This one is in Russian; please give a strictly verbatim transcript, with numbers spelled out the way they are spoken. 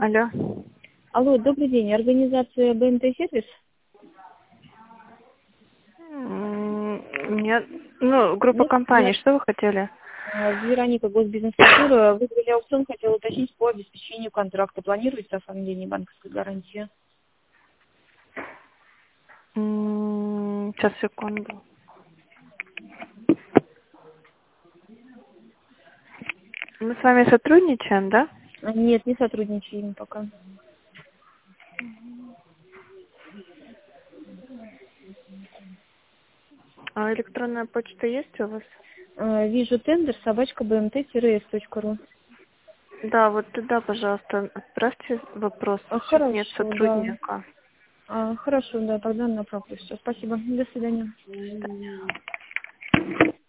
Алло. Алло, добрый день. Организация бэ эм тэ-сервис? М, Нет. Ну, группа Нет, компаний. я Что вы хотели? э, Вероника, Госбизнес-культура. Выиграли аукцион, хотела уточнить по обеспечению контракта. Планируется оформление банковской гарантии? М, Сейчас, секунду. Мы с вами сотрудничаем, да? А, Нет, не сотрудничаем пока. А электронная почта есть у вас? Э, Вижу тендер собачка бэ эм тэ эс точка ру. Да, вот туда, пожалуйста, отправьте вопрос. А, Сейчас нет Хорошо, да. сотрудника. А, Хорошо, да, тогда направлю. Все, спасибо. До свидания.